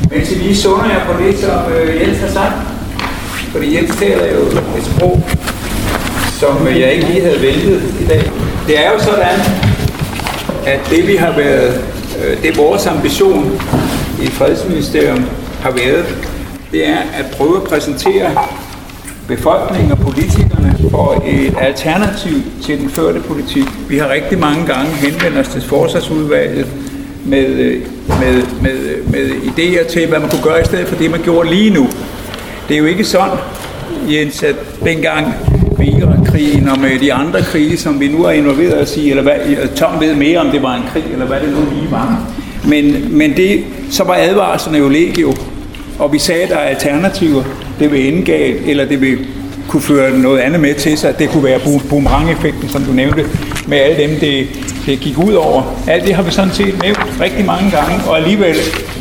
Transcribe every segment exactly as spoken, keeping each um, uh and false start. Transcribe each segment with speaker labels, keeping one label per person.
Speaker 1: Mens I lige sunder jeg på det, som øh, Jens har sagt. Fordi Jens taler jo et sprog, som øh, jeg ikke lige havde væltet i dag. Det er jo sådan, at det vi har været, øh, det vores ambition i Fredsministerium har været, det er at prøve at præsentere befolkningen og politikerne for et alternativ til den førte politik. Vi har rigtig mange gange henvendt os til forsvarsudvalget med, med, med, med idéer til, hvad man kunne gøre i stedet for det, man gjorde lige nu. Det er jo ikke sådan, Jens, at dengang med Irak-krigen og med de andre krige, som vi nu er involveret os i, eller hvad, Tom ved mere, om det var en krig, eller hvad det nu lige var. Men, men det, så var advarslerne jo legio, og vi sagde, at der er alternativer. Det vil ende galt, eller det vil kunne føre noget andet med til sig. Det kunne være boomerang-effekten, som du nævnte, med alle dem, det, det gik ud over. Alt det har vi sådan set nævnt rigtig mange gange, og alligevel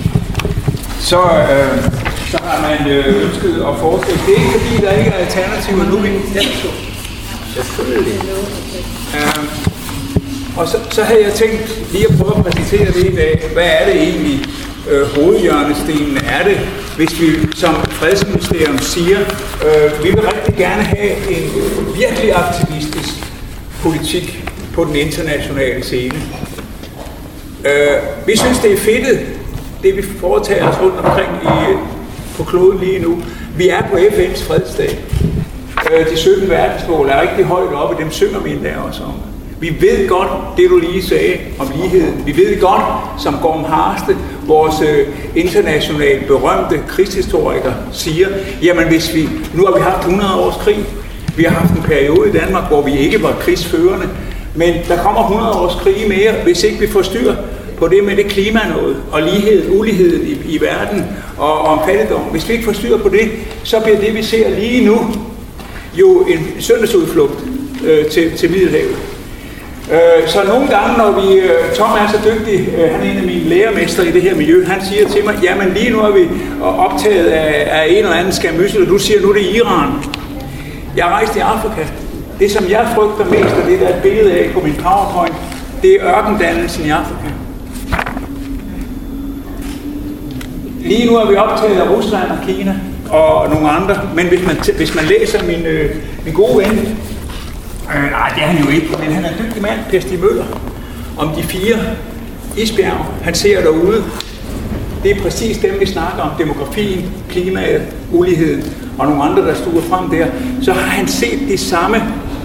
Speaker 1: så, øh, så har man øh, ønsket at forestille. Det er ikke fordi, der ikke er alternativer. Nu vil vi selvfølgelig. Øh, og så, så havde jeg tænkt lige at prøve at præsentere det i dag. Hvad er det egentlig? Øh, hovedhjørnestenen er det, hvis vi som Fredsministerium siger, øh, vi vil rigtig gerne have en virkelig aktivistisk politik på den internationale scene. Øh, vi synes, det er fedtet, det vi foretager os rundt omkring i, på kloden lige nu. Vi er på F N's fredsdag. Øh, de sytten verdensmål er rigtig højt oppe, dem synger vi endda også om. Vi ved godt, det du lige sagde om ligheden. Vi ved godt, som Gorm Harste, vores øh, internationalt berømte krigshistoriker, siger, jamen hvis vi, nu har vi haft hundrede års krig, vi har haft en periode i Danmark, hvor vi ikke var krigsførende, men der kommer hundrede års krig mere, hvis ikke vi får styr på det med det klima noget, og lighed, ulighed i, i verden, og, og om fattigdom. Hvis vi ikke får styr på det, så bliver det, vi ser lige nu, jo en søndagsudflugt øh, til, til Middelhavet. Så nogle gange, når vi, Tom er så dygtig, han er en af mine lærermestre i det her miljø, han siger til mig, jamen lige nu er vi optaget af, af en eller anden skamyssel, og du siger, nu er det Iran. Jeg har rejst i Afrika. Det, som jeg frygter mest, og det der er et billede af på min PowerPoint, det er ørkendannelsen i Afrika. Lige nu er vi optaget af Rusland og Kina og nogle andre, men hvis man, hvis man læser min, min gode ven, Øh, nej, det er han jo ikke, men han er en dygtig mand, Per Stig Møller, om de fire isbjerge, han ser derude. Det er præcis dem, vi snakker om, demografien, klimaet, uligheden og nogle andre, der stuer frem der. Så har han set det samme.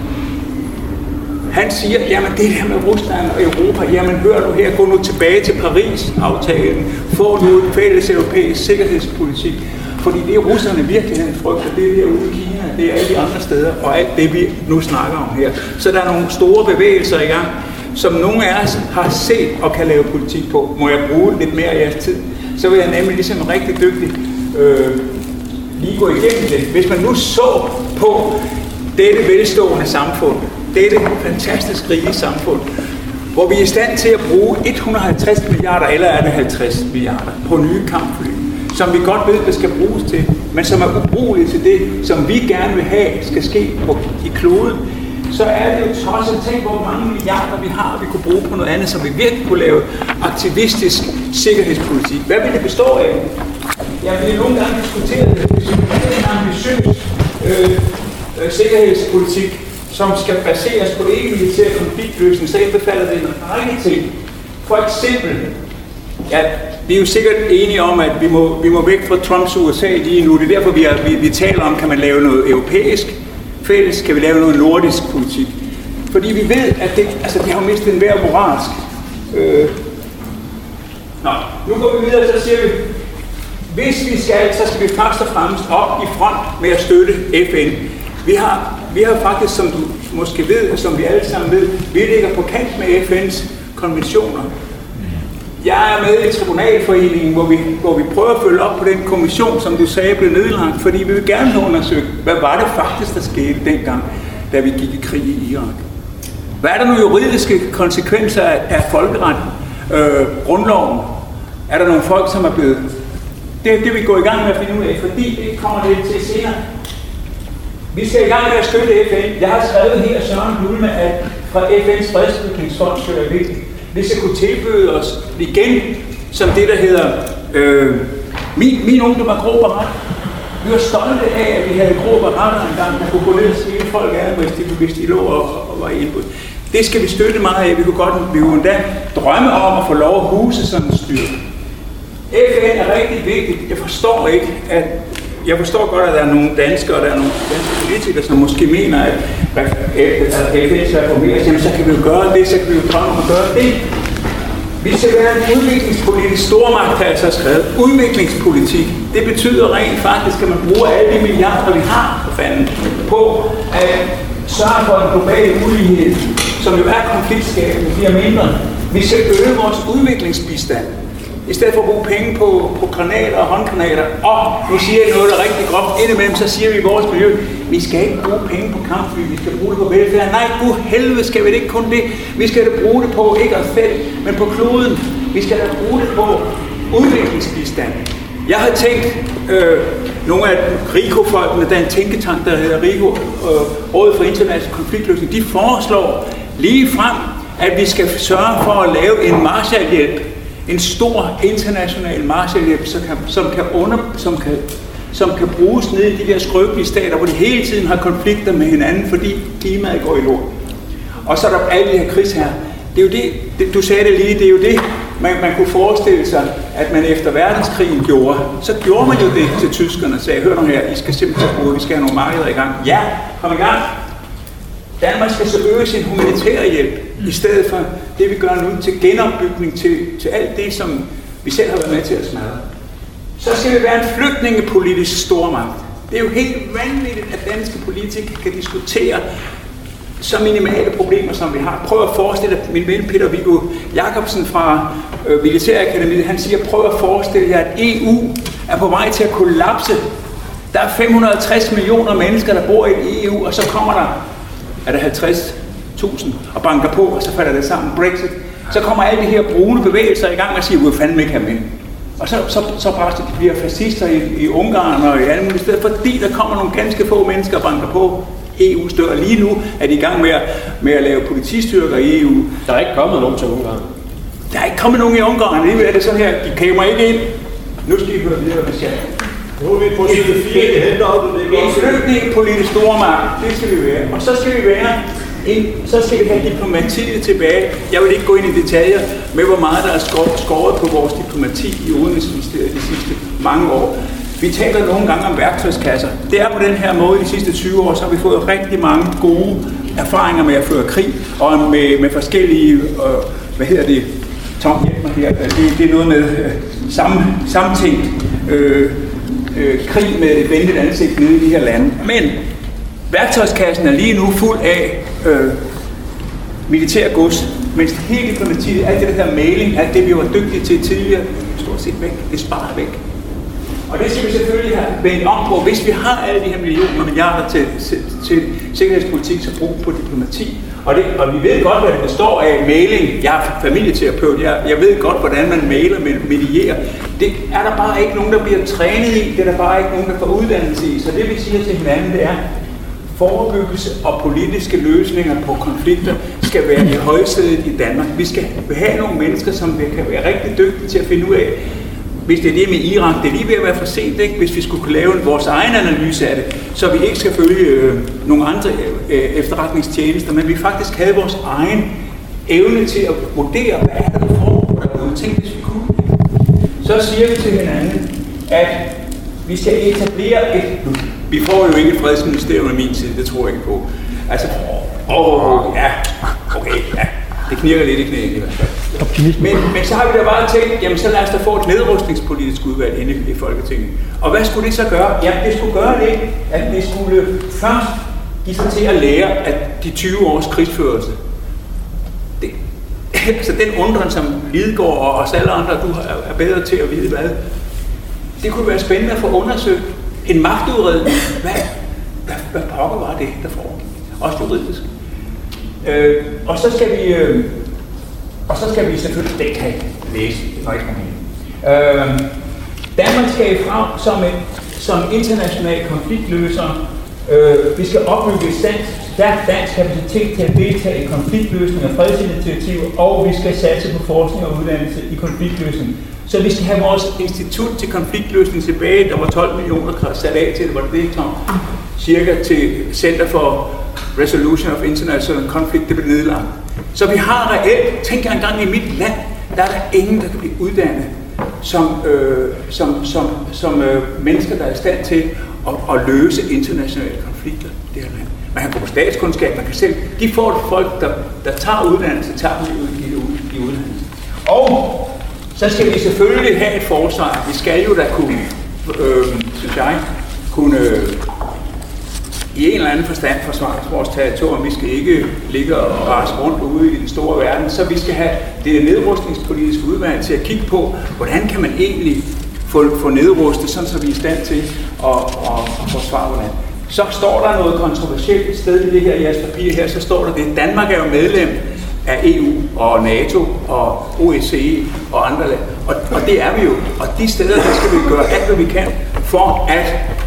Speaker 1: Han siger, jamen det her med Rusland og Europa, jamen hør nu her, gå nu tilbage til Paris-aftalen, få nu en fælles europæisk sikkerhedspolitik. Fordi det er russerne virkelig frygter, det er derude i Kina, det er alle de andre steder, og alt det vi nu snakker om her. Så der er nogle store bevægelser i gang, som nogle af os har set og kan lave politik på. Må jeg bruge lidt mere af jeres tid, så vil jeg nemlig ligesom rigtig dygtig øh, lige gå igennem det. Hvis man nu så på dette velstående samfund, dette fantastisk rige samfund, hvor vi er i stand til at bruge et hundrede og halvtreds milliarder, eller er det halvtreds milliarder, på nye kampfly, som vi godt ved, hvad skal bruges til, men som er ubrugelige til det, som vi gerne vil have, skal ske på, i kloden, så er det jo tosset. Tænk, hvor mange milliarder vi har, vi kunne bruge på noget andet, som vi virkelig kunne lave aktivistisk sikkerhedspolitik. Hvad vil det bestå af? Jeg vil nogle gange diskutere det, hvis vi har en ambitiøs øh, øh, sikkerhedspolitik, som skal baseres på ikke-militær konfliktløsning, så indbefatter det en række ting. For eksempel, ja, vi er jo sikkert enige om, at vi må, vi må væk fra Trumps U S A lige nu. Det er derfor, vi, er, vi, vi taler om, kan man lave noget europæisk fælles, kan vi lave noget nordisk politik. Fordi vi ved, at det, altså, det har mistet en hver moralsk. Øh. Nå, nu går vi videre, så siger vi, hvis vi skal, så skal vi først og fremmest op i front med at støtte F N. Vi har, vi har faktisk, som du måske ved, og som vi alle sammen ved, vi ligger på kant med F N's konventioner. Jeg er med i Tribunalforeningen, hvor vi, hvor vi prøver at følge op på den kommission, som du sagde blev nedlagt, fordi vi vil gerne have undersøgt, hvad var det faktisk, der skete dengang, da vi gik i krig i Irak. Hvad er der nogle juridiske konsekvenser af, af folkeretten, øh, grundloven? Er der nogle folk, som er blevet... Det er det, vi går i gang med at finde ud af, fordi det kommer lidt til senere. Vi skal i gang med at støtte F N. Jeg har skrevet her, Søren Hulme, at fra F N's fredsudviklingsfond søger vi, vi skal kunne tilbyde os igen, som det der hedder øh, Min, min ungdom var grå barat. Vi var stolte af, at vi havde grå baratter engang, der kunne gå ned og sige folk af, hvis de, hvis de lå og, og var i indbrud. Det skal vi støtte meget af. Vi kunne godt vi kunne endda drømme om at få lov at huse sådan en styrke. F N er rigtig vigtigt. Jeg forstår ikke, at jeg forstår godt, at der er nogle danskere, og der er nogle danske politikere, som måske mener, at, at F N skal reformeres. Jamen, så kan vi jo gøre det, så kan vi jo drømme om at gøre det. Vi skal være en udviklingspolitisk stormagt, har jeg så skrevet. Udviklingspolitik, det betyder rent faktisk, at man bruger alle de milliarder, vi har for fanden, på at sørge for en global ulighed, som jo er konfliktskabende, bliver mindre. Vi skal øge vores udviklingsbistand, i stedet for at bruge penge på, på granater og håndgranater. Og nu siger jeg noget, der er rigtig groft. Indimellem så siger vi i vores miljø, vi skal ikke bruge penge på kampfly, vi skal bruge det på velfærd. Nej, gud helvede skal vi det ikke kun det. Vi skal da bruge det på, ikke os selv, men på kloden. Vi skal da bruge det på udviklingsbistand. Jeg har tænkt, øh, nogle af RICO-folkene, der er en tænketank, der hedder RICO, øh, Rådet for International Konfliktløsning, de foreslår lige frem, at vi skal sørge for at lave en Marshallhjælp. En stor international Marshallhjælp, som kan, som, kan under, som, kan, som kan bruges ned i de der skrøbelige stater, hvor de hele tiden har konflikter med hinanden, fordi klimaet går i lort. Og så er der alle de her krigsherrer. Det er jo det, det, du sagde det lige, det er jo det, man, man kunne forestille sig, at man efter verdenskrigen gjorde. Så gjorde man jo det til tyskerne og sagde, hør nu her, I skal simpelthen bruge, vi skal have nogle markeder i gang. Ja, kom i gang. Danmark skal så øge sin humanitære hjælp, i stedet for det, vi gør nu, til genopbygning, til, til alt det, som vi selv har været med til at smadre. Så skal vi være en flygtningepolitisk stormagt. Det er jo helt vanvittigt, at danske politikere kan diskutere så minimale problemer, som vi har. Prøv at forestille dig, min ven Peter Viggo Jacobsen fra øh, Militærakademiet, han siger, prøv at forestille jer, at E U er på vej til at kollapse. Der er fem hundrede og tres millioner mennesker, der bor i E U, og så kommer der er der halvtreds tusind og banker på, og så falder det sammen, Brexit. Så kommer alle de her brune bevægelser i gang og siger, hvor fanden ikke have med. Og så, så, så bare de bliver fascister i, i Ungarn og i alle mulige steder, fordi der kommer nogle ganske få mennesker og banker på. E U stør lige nu, er de i gang med at, med at lave politistyrker i E U.
Speaker 2: Der er ikke kommet nogen til Ungarn.
Speaker 1: Der er ikke kommet nogen i Ungarn, alligevel er det sådan her, de kammer ikke ind. Nu skal I høre videre, hvad jeg
Speaker 3: Nu er vi på side fire, det henter op, det
Speaker 1: er en flygtningepolitisk stormagt, det skal vi være. Og så skal vi være en, så skal vi have diplomatiet tilbage. Jeg vil ikke gå ind i detaljer med, hvor meget der er skåret på vores diplomati i Udenrigsministeriet de sidste mange år. Vi taler nogle gange om værktøjskasser. Det er på den her måde de sidste tyve år, så har vi fået rigtig mange gode erfaringer med at føre krig, og med, med forskellige, øh, hvad hedder det, Tom, hjælp mig her, det, det er noget med øh, samme, samtænkt øh, øh, krig med et venligt ansigt nede i de her lande. Men værktøjskassen er lige nu fuld af øh, militærgods, mens hele diplomatiet, alt det der mailing, alt det vi var dygtige til tidligere, stort set væk, det sparer væk. Og det skal vi selvfølgelig have vendt om på. Hvis vi har alle de her millioner og milliarder til, til, til sikkerhedspolitik, så brug på diplomati. Og, det, og vi ved godt, hvad det består af mailing. Jeg er familieterapeut, jeg, jeg ved godt, hvordan man mailer, medierer. Det er der bare ikke nogen, der bliver trænet i. Det er der bare ikke nogen, der får uddannelse i. Så det vi siger til hinanden, det er, forebyggelse og politiske løsninger på konflikter skal være i højsædet i Danmark. Vi skal have nogle mennesker, som kan være rigtig dygtige til at finde ud af, hvis det er det med Iran, det er lige ved at være for sent, ikke? Hvis vi skulle kunne lave vores egen analyse af det, så vi ikke skal følge øh, nogle andre øh, efterretningstjenester, men vi faktisk havde vores egen evne til at vurdere, hvad er der for, der kunne tænke, hvis vi kunne. Så siger vi til hinanden, at vi skal etablere et... Vi får jo ikke et fredsministerium af min side, det tror jeg ikke på. Altså, åh, oh, ja, okay, ja. Det knirker lidt i knæene i hvert fald. Men, men så har vi da bare tænkt, jamen så lad os da få et nedrustningspolitisk udvalg inde i Folketinget. Og hvad skulle det så gøre? Jamen det skulle gøre det, at det skulle først give sig til at lære at de tyve års krigsførelse. Det, altså den undren, som Lidegaard og os alle andre, du er bedre til at vide hvad, det kunne være spændende at få undersøgt en magtudredning. Hvad, hvad, hvad pokker var det, der foregik? Også juridisk. Øh, og så skal vi øh, og så skal vi selvfølgelig det kan læse øh, Danmark skal frem som en som international konfliktløser. Øh, vi skal opbygge et
Speaker 2: stærk dansk kapacitet til at deltage i konfliktløsning og fredsinitiativer, og vi skal satse på forskning og uddannelse i konfliktløsning. Så vi skal have vores institut til konfliktløsning tilbage. Der var tolv millioner sat af til det, var det det, Tom? Cirka til Center for Resolution of International Conflict, det blev nedlagt. Så vi har reelt, tænk jeg engang i mit land, der er der ingen, der kan blive uddannet som, øh, som, som, som øh, mennesker, der er i stand til at, at løse internationale konflikter i det her land. Man kan gå på statskundskab, man kan selv, de får folk, der, der tager uddannelse, tager dem i, i, i uddannelse. Og så skal vi selvfølgelig have et forsvar. Vi skal jo da kunne, øh, synes jeg, kunne øh, i en eller anden forstand forsvare vores territorium. Vi skal ikke ligge og rase rundt ude i den store verden, så vi skal have det nedrustningspolitiske udvalg til at kigge på, hvordan kan man egentlig få, få nedrustet, sådan så vi er i stand til at, at, at forsvare hvordan. Så står der noget kontroversielt et sted i det her jeres papir her, så står der det, Danmark er jo medlem af E U og NATO og O E C E og andre lande, og, og det er vi jo. Og de steder, der skal vi gøre alt, hvad vi kan for at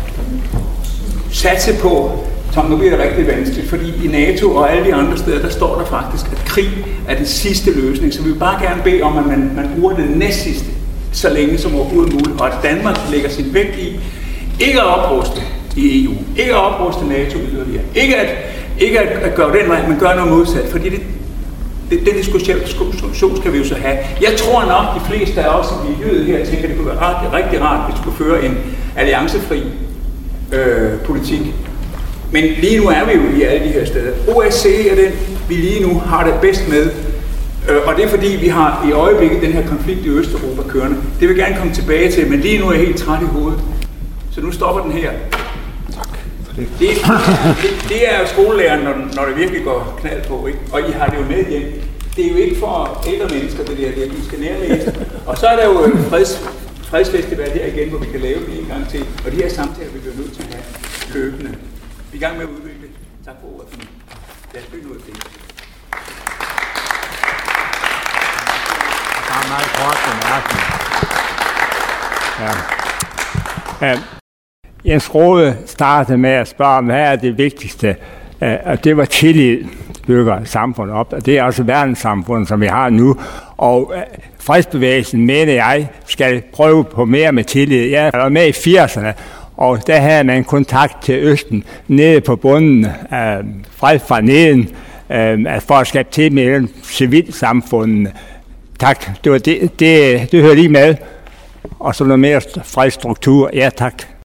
Speaker 2: satse på, Tom, nu bliver det rigtig vanskeligt, fordi i NATO og alle de andre steder, der står der faktisk, at krig er den sidste løsning, så vi vil bare gerne bede om, at man, man bruger det næstsidste, så længe som overhovedet muligt, og at Danmark lægger sin vægt i, ikke at opruste i E U, ikke at opruste NATO yderligere, ikke at, ikke at, at gøre den vej, men gøre noget modsat, fordi det, det, den diskussion skal vi jo så have. Jeg tror nok, de fleste af os i miljøet her tænker, at det kunne være ret, rigtig rart, hvis vi skulle føre en alliancefri øh, politik. Men lige nu er vi jo i alle de her steder. O S C E er den, vi lige nu har det bedst med. Og det er fordi, vi har i øjeblikket den her konflikt i Østeuropa kørende. Det vil jeg gerne komme tilbage til, men lige nu er jeg helt træt i hovedet. Så nu stopper den her. Tak for det. Det, det, det er jo skolelæreren, når, når det virkelig går knald på, ikke? Og I har det jo med hjem. Det er jo ikke for ældre mennesker, det der, det I skal nærlæse. Og så er der jo en freds, fredsfestival her igen, hvor vi kan lave det en gang til. Og de her samtaler, vi bliver nødt til at have løbende. Vi er i gang med at udvikle det. Tak for ordet. Lad os bygge noget af det.
Speaker 4: Der er meget kort bemærkning. Ja. Ja. Jens Rohde startede med at spørge, hvad er det vigtigste? Og det var tillid, bygger samfundet op. Og det er også verdenssamfundet, som vi har nu. Og fredsbevægelsen, mener jeg, skal prøve på mere med tillid. Jeg var med i firserne, og der havde man kontakt til Østen, nede på bunden, øh, fred fra neden, øh, for at skabe til mellem civilsamfundene. Tak, det var det, det, det hører lige med. Og så noget mere fredsstruktur. Ja, tak.